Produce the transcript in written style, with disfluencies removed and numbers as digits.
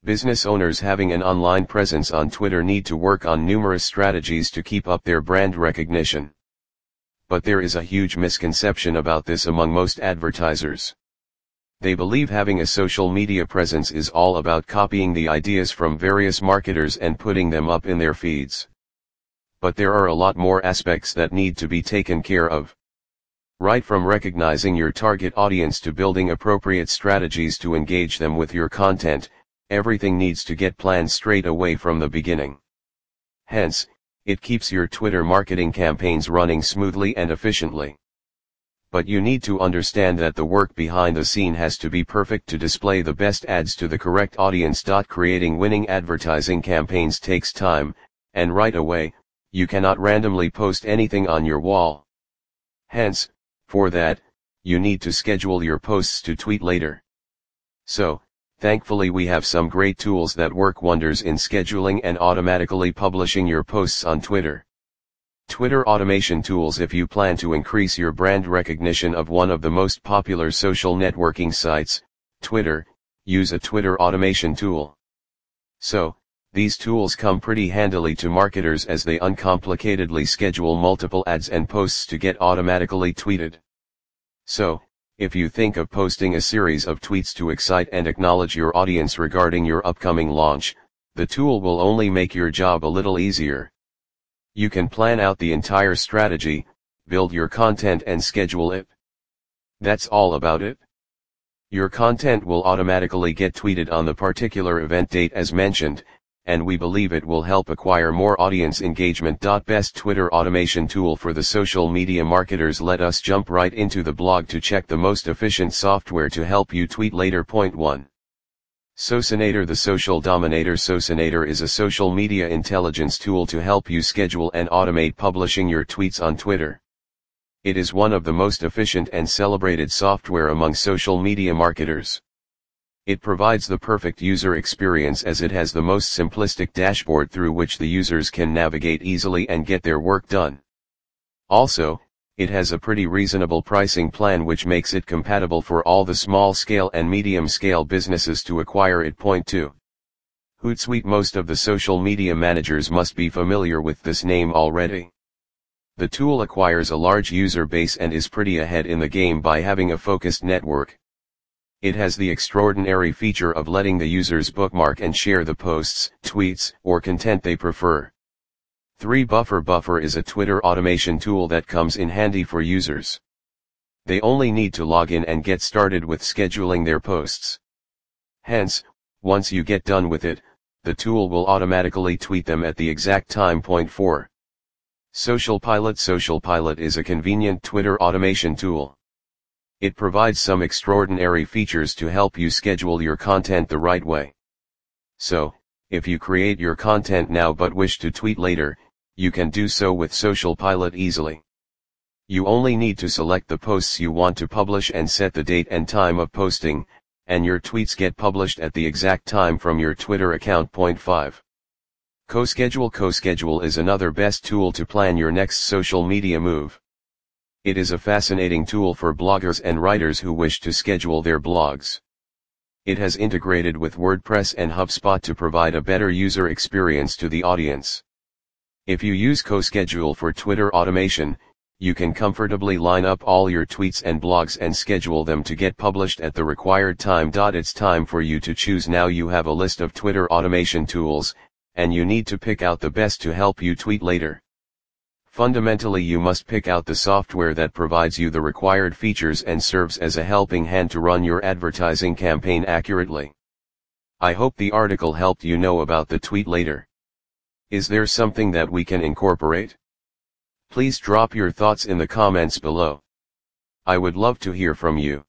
Business owners having an online presence on Twitter need to work on numerous strategies to keep up their brand recognition. But there is a huge misconception about this among most advertisers. They believe having a social media presence is all about copying the ideas from various marketers and putting them up in their feeds. But there are a lot more aspects that need to be taken care of. Right from recognizing your target audience to building appropriate strategies to engage them with your content, everything needs to get planned straight away from the beginning. Hence, it keeps your Twitter marketing campaigns running smoothly and efficiently. But you need to understand that the work behind the scene has to be perfect to display the best ads to the correct audience. Creating winning advertising campaigns takes time, and right away, you cannot randomly post anything on your wall. Hence, for that, you need to schedule your posts to tweet later. So, thankfully we have some great tools that work wonders in scheduling and automatically publishing your posts on Twitter. Twitter automation tools. If you plan to increase your brand recognition of one of the most popular social networking sites, Twitter, use a Twitter automation tool. So, these tools come pretty handily to marketers as they uncomplicatedly schedule multiple ads and posts to get automatically tweeted. So, if you think of posting a series of tweets to excite and acknowledge your audience regarding your upcoming launch, the tool will only make your job a little easier. You can plan out the entire strategy, build your content and schedule it. That's all about it. Your content will automatically get tweeted on the particular event date as mentioned, and we believe it will help acquire more audience engagement. Best Twitter automation tool for the social media marketers. Let us jump right into the blog to check the most efficient software to help you tweet later. Point 1. Socinator. The Social Dominator. Socinator is a social media intelligence tool to help you schedule and automate publishing your tweets on Twitter. It is one of the most efficient and celebrated software among social media marketers. It provides the perfect user experience as it has the most simplistic dashboard through which the users can navigate easily and get their work done. Also, it has a pretty reasonable pricing plan which makes it compatible for all the small-scale and medium-scale businesses to acquire it. Point 2. Hootsuite. Most of the social media managers must be familiar with this name already. The tool acquires a large user base and is pretty ahead in the game by having a focused network. It has the extraordinary feature of letting the users bookmark and share the posts, tweets, or content they prefer. 3. Buffer. Buffer is a Twitter automation tool that comes in handy for users. They only need to log in and get started with scheduling their posts. Hence, once you get done with it, the tool will automatically tweet them at the exact time. Point 4. Social Pilot. Social Pilot is a convenient Twitter automation tool. It provides some extraordinary features to help you schedule your content the right way. So, if you create your content now but wish to tweet later, you can do so with Social Pilot easily. You only need to select the posts you want to publish and set the date and time of posting, and your tweets get published at the exact time from your Twitter account. Point 5. CoSchedule. CoSchedule is another best tool to plan your next social media move. It is a fascinating tool for bloggers and writers who wish to schedule their blogs. It has integrated with WordPress and HubSpot to provide a better user experience to the audience. If you use CoSchedule for Twitter automation, you can comfortably line up all your tweets and blogs and schedule them to get published at the required time. It's time for you to choose now. You have a list of Twitter automation tools, and you need to pick out the best to help you tweet later. Fundamentally, you must pick out the software that provides you the required features and serves as a helping hand to run your advertising campaign accurately. I hope the article helped you know about the tweet later. Is there something that we can incorporate? Please drop your thoughts in the comments below. I would love to hear from you.